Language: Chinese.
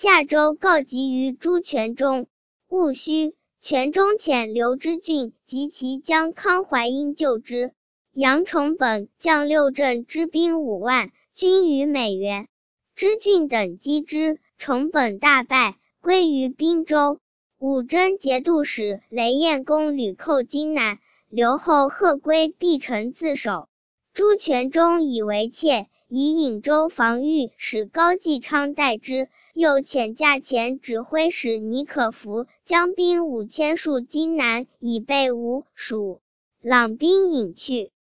下州告急于朱全忠。戊戌，全忠遣刘知俊及其将康怀英救之。杨崇本将六镇之兵5万，军于美原。知俊等击之，崇本大败，归于滨州。武征节度使雷彦公屡寇荆南，留后贺归必城自守。朱全忠以为怯，以颍州防御使高继昌代之，又遣驾前指挥使倪可孚将兵5000戍荆南，以备吴、蜀。朗兵引去。